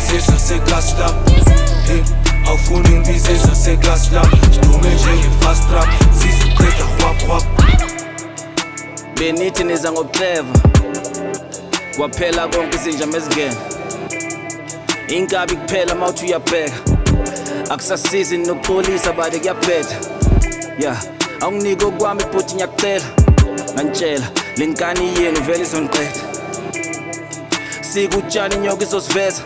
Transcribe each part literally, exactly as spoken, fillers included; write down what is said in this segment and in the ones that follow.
ngibize saseGaslam. Hey, awufuni ngibize saseGaslam. Sidume njenge-fast trap, sizoqeda hwap hwap. Benithi niza ngobuclever, kwaphela konke izinjama ezingena. Inkabi kuphela mawuthi uyabheka, akusasizi nokuxolisa bade kuyaphetha. Yeah, awunginike okwami bhuti ngiyakucela, ngantshela lenkani yenu vele izongiqeda. Sikutshani inyoka izosiveza,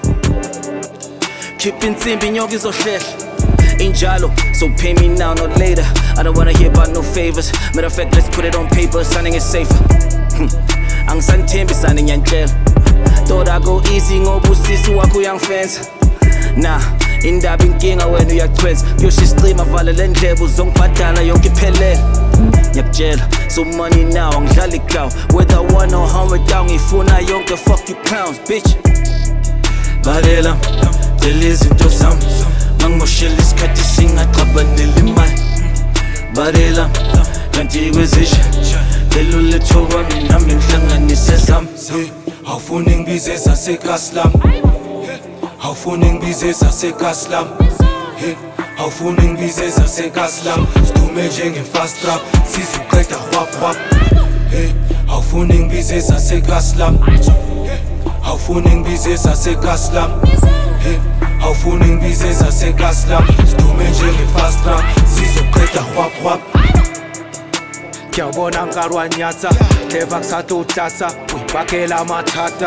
khipha insimbi inyoka izohlehla. Injalo, so pay me now, not later. I don't wanna hear about no favors. Matter of fact, let's put it on paper, signing is safer. Angisanithembi sani ngiyantshela, thought I go easy ngoba usisi wakho uyangifenza. Nah, indaba inkinga wena uyachwenza. Kuyoshisa vale le ndlebe uzongibhadala yonke iphelele. Ngiyakutshela, so money now, angidlali gawu. Whether one or hundred down, ngifuna yonke, fuck you clowns, bitch. Balela, tell izinto zami, mangimoshela isikhathi singaxabaneli imali. Balela, kanti kwezisha, vele uletho kwami nami ngihlanganise zami. Awufuni ngibize saseGaslam. Awufuni ngibize saseGaslam. Awufuni ngibize saseGaslam. Sidume njenge-fast trap, sizoqeda hwap hwap. Awufuni ngibize saseGaslam. Awufuni ngibize saseGaslam. Awufuni ngibize saseGaslam. Sidume njenge-fast trap, sizoqeda hwap hwap. Ngiyabona nkari wanyatsa, clever kusatha uthatha, uyibhakela mathata.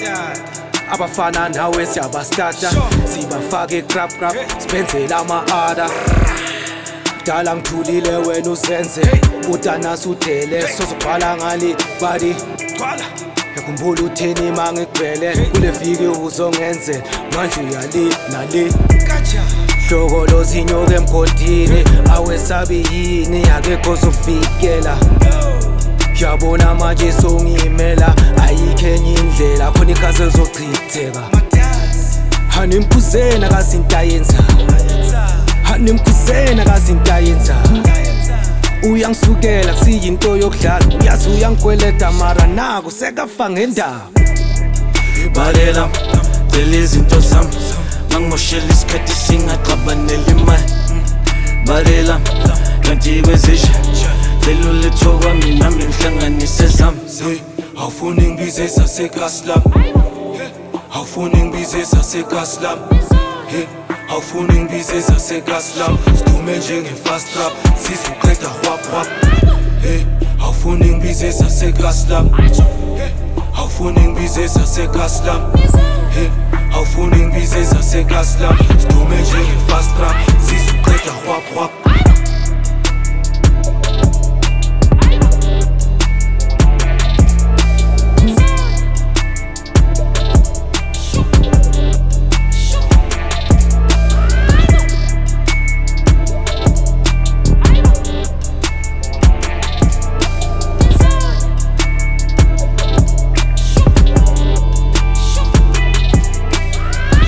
Abafana nawe siyabastata, sibafake grab grab, sibenzela ama-ada. Kudala ngithulile wena uzenze, utanasi udele, sozobhala ngali body. Yakhumbula utheni mangikuvele, kule viki uzongenze, manje uyali nali. Hloko zinyoka emgodini, awesabi yini akekho ozokuvikela. Ngiyabona manje songiyimela, ayikho enye indlela khona ikhazi lizochitheka. Hani mkhuzena akazinto ayenza, hani mkhuzena akazinto ayenza. Uyangisukela kusiyinto yokudlala, uyazi uyangikweleta mara naku sekafa ngendaba. Balela, tell izinto zami, mangimoshela isikhathi singaxabaneli imali. Balela, kanti kwezisha, vele uletho kwami nami ngihlanganise zami. Awufuni ngibize saseGaslam. Awufuni ngibize saseGaslam. Awufuni ngibize saseGaslam. Sidume njenge-fast trap, sizoqeda hwap hwap. Awufuni ngibize saseGaslam. Awufuni ngibize saseGaslam. Awufuni ngibize saseGaslam. Sidume njenge-fast trap, sizoqeda hwap hwap.